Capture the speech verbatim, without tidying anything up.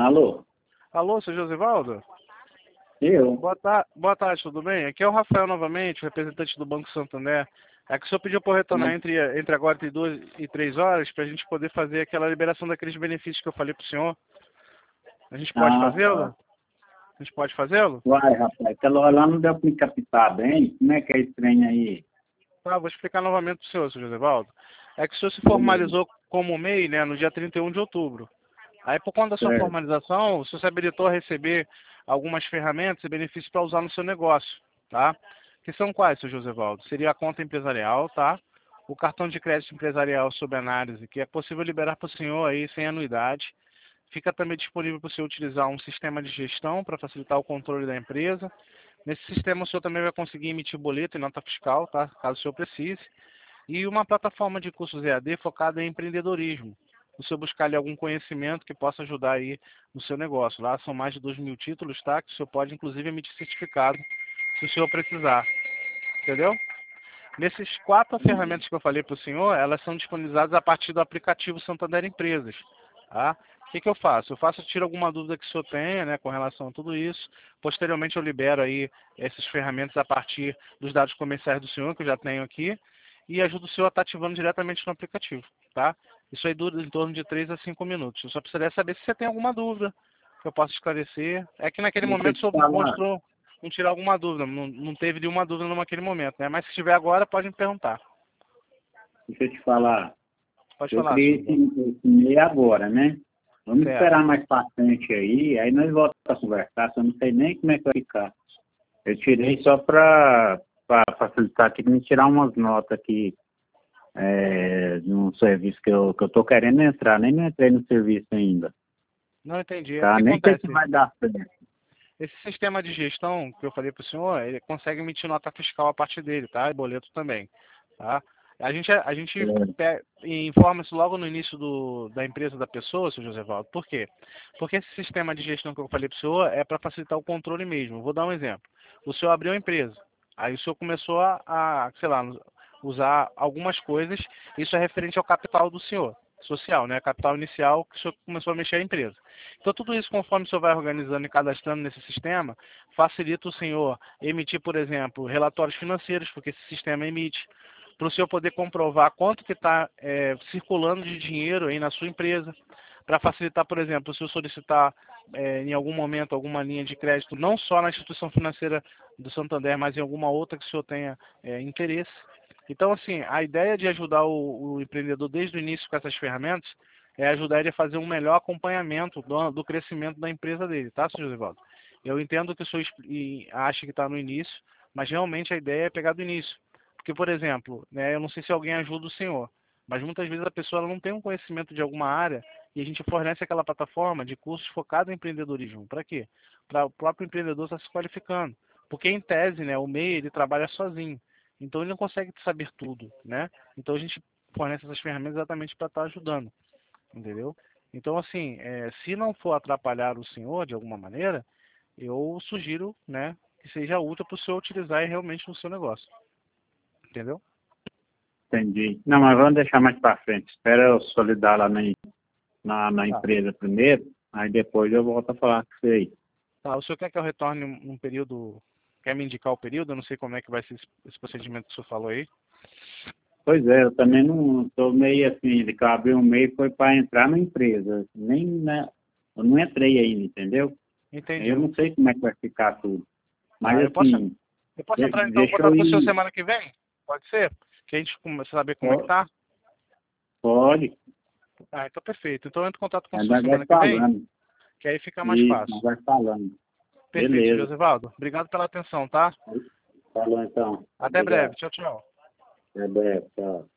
Alô? Alô, seu Josivaldo? Eu? Boa, ta boa tarde, tudo bem? Aqui é o Rafael novamente, representante do Banco Santander. É que o senhor pediu para eu retornar Mas, entre, entre agora e duas e três horas para a gente poder fazer aquela liberação daqueles benefícios que eu falei para o senhor. A gente pode ah, fazê-lo? tá. A gente pode fazê-lo? Uai, rapaz, aquela hora lá não deu para me captar bem. Como é que é esse trem aí? Tá, vou explicar novamente para o senhor, seu Josivaldo. É que o senhor se Beleza. formalizou como M E I, né, no dia trinta e um de outubro. Aí, por conta da sua Certo. formalização, o senhor se habilitou a receber algumas ferramentas e benefícios para usar no seu negócio, tá? Que são quais, seu Josivaldo? Seria a conta empresarial, tá? O cartão de crédito empresarial sob análise, que é possível liberar para o senhor aí sem anuidade. Fica também disponível para o senhor utilizar um sistema de gestão para facilitar o controle da empresa. Nesse sistema, o senhor também vai conseguir emitir boleto e nota fiscal, tá? Caso o senhor precise. E uma plataforma de cursos E A D focada em empreendedorismo. O senhor buscar ali algum conhecimento que possa ajudar aí no seu negócio. Lá são mais de dois mil títulos, tá? Que o senhor pode, inclusive, emitir certificado se o senhor precisar. Entendeu? Nesses quatro ferramentas que eu falei para o senhor, elas são disponibilizadas a partir do aplicativo Santander Empresas. Tá? O que, que eu faço? Eu faço, eu tiro alguma dúvida que o senhor tenha, né, com relação a tudo isso. Posteriormente eu libero aí essas ferramentas a partir dos dados comerciais do senhor, que eu já tenho aqui, e ajudo o senhor a estar ativando diretamente no aplicativo. Tá? Isso aí dura em torno de três a cinco minutos. Eu só precisaria saber se você tem alguma dúvida que eu possa esclarecer. É que naquele Deixa eu momento o te senhor falar. mostrou não tirar alguma dúvida, não, não teve nenhuma dúvida naquele momento, né? Mas se tiver agora, pode me perguntar. Deixa eu te falar. Pode Eu falar, criei senhor. esse, esse e-mail agora, né? Vamos Certo. esperar mais pra frente aí, aí nós voltamos a conversar, que eu não sei nem como é que vai ficar. Eu tirei só para facilitar aqui, me tirar umas notas aqui é, num serviço que eu, que eu tô querendo entrar, nem me entrei no serviço ainda. Não entendi. É Tá? porque Nem sei se acontece. vai dar certo. Esse sistema de gestão que eu falei para o senhor, ele consegue emitir nota fiscal a partir dele, tá? E boleto também, tá? A gente, a gente pe- informa isso logo no início do, da empresa da pessoa, seu José Valdo. Por quê? Porque esse sistema de gestão que eu falei para o senhor é para facilitar o controle mesmo. Vou dar um exemplo. O senhor abriu uma empresa, aí o senhor começou a, a sei lá, usar algumas coisas, isso é referente ao capital do senhor, social, né? Capital inicial que o senhor começou a mexer a empresa. Então, tudo isso, conforme o senhor vai organizando e cadastrando nesse sistema, facilita o senhor emitir, por exemplo, relatórios financeiros, porque esse sistema emite, para o senhor poder comprovar quanto que está é, circulando de dinheiro aí na sua empresa, para facilitar, por exemplo, se eu solicitar é, em algum momento alguma linha de crédito, não só na instituição financeira do Santander, mas em alguma outra que o senhor tenha é, interesse. Então, assim, a ideia de ajudar o, o empreendedor desde o início com essas ferramentas é ajudar ele a fazer um melhor acompanhamento do, do crescimento da empresa dele, tá, senhor Josivaldo? Eu entendo que o senhor acha que está no início, mas realmente a ideia é pegar do início. Porque, por exemplo, né, eu não sei se alguém ajuda o senhor, mas muitas vezes a pessoa ela não tem um conhecimento de alguma área e a gente fornece aquela plataforma de cursos focados em empreendedorismo. Para quê? Para o próprio empreendedor estar se qualificando. Porque, em tese, né, o M E I ele trabalha sozinho. Então, ele não consegue saber tudo, né? Então, a gente fornece essas ferramentas exatamente para estar ajudando, entendeu? Então, assim, é, se não for atrapalhar o senhor de alguma maneira, eu sugiro, né, que seja útil para o senhor utilizar realmente no seu negócio, entendeu? Entendi. Não, mas vamos deixar mais para frente. Espera eu solidar lá na, na, na Tá. empresa primeiro, aí depois eu volto a falar com você aí. Tá, o senhor quer que eu retorne num período, quer me indicar o período? Eu não sei como é que vai ser esse, esse procedimento que o senhor falou aí. Pois é, eu também não estou meio assim, de que eu abri um meio foi para entrar na empresa. Nem na, eu não entrei ainda, entendeu? Entendi. Eu não sei como é que vai ficar tudo. Mas Tá, eu posso, assim, eu posso de- entrar então em deixa eu contato com o senhor ir. semana que vem? Pode ser? Que a gente começa a saber como é que po- tá? Pode, Ah, então perfeito. Então eu entro em contato com o aí senhor nós vai semana que vem, falando. que aí fica mais Isso, fácil. nós vai falando. Perfeito, Beleza. Josivaldo. Obrigado pela atenção, tá? Falou então. Até breve. Obrigado. Tchau, tchau. Até breve, tchau.